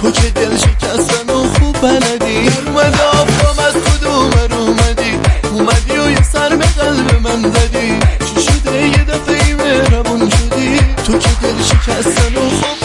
تو که دل شکستن و خوب بلدی. در اومد آفتاب از کدوم اومدی و یه سر به قلب من زدی. چی شده یه دفعه مهربون شدی؟ تو که دل شکستن و خوب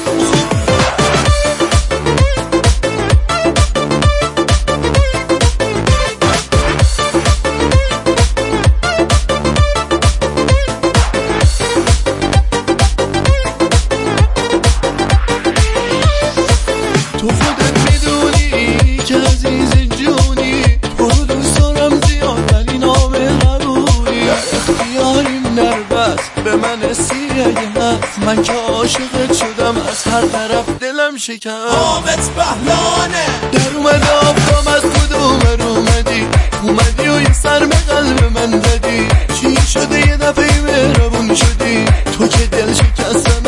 تو خودت میدونی که عزیز جونی، تو رو دوست دارم زیاد ولی نام قبولی. در اختیاریم نربست به من سی اگه هست، من که عاشقت شدم از هر طرف دلم شکست. آمت بهلانه در اومد آفتاب از کدوم اومدی و یه سر به قلب من زدی. چی شده یه دفعه مهربون شدی؟ تو که دل شکستن